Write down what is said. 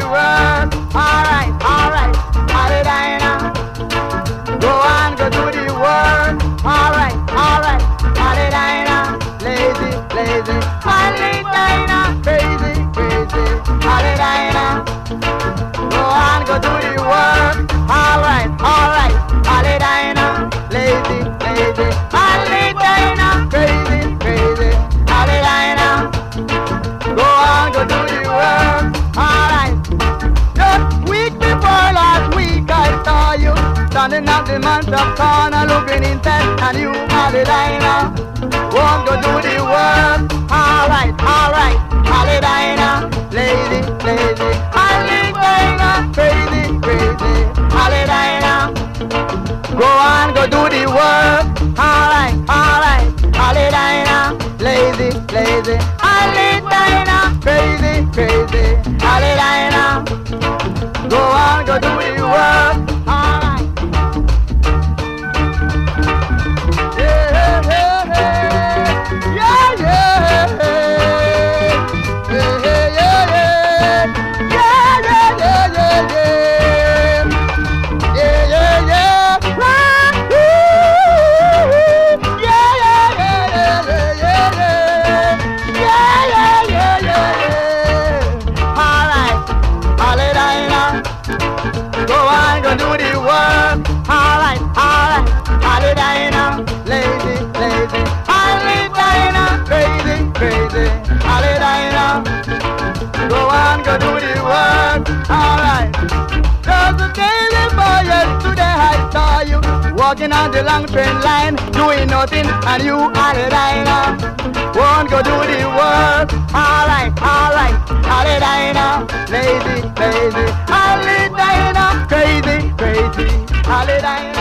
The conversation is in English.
work. Alright, Holly Dinah. Go on, go do the work. Alright, Holly Dinah. Lazy, Holly Dinah. Crazy, Holly Dinah. Go on, go do the work. Alright, Holly Dinah. Lazy, Holly Dinah. Crazy, Holly Dinah. Go on, go do the work. Alright. Just week before last week I saw you standing at the man's corner looking intense, and you, Holly Dinah, won't go do the work. Alright, Holly Dinah. Lazy, Holly Dinah. Crazy, Holly Dinah. Go on, go do the work. Alright, Holly Dinah. Lazy, Holly Dinah. Crazy, Holly Dinah. Go on, go do the work. Alright. Holly Dinah. Lazy, Holly Dinah. Crazy, Holly Dinah. Go on, go do the work. Alright. Just a day before yesterday I saw you walking on the long train line, doing nothing, and you, Holly Dinah, won't go do the work. Alright, Holly Dinah. Lazy, Holly Dinah. Crazy, Holly Dinah.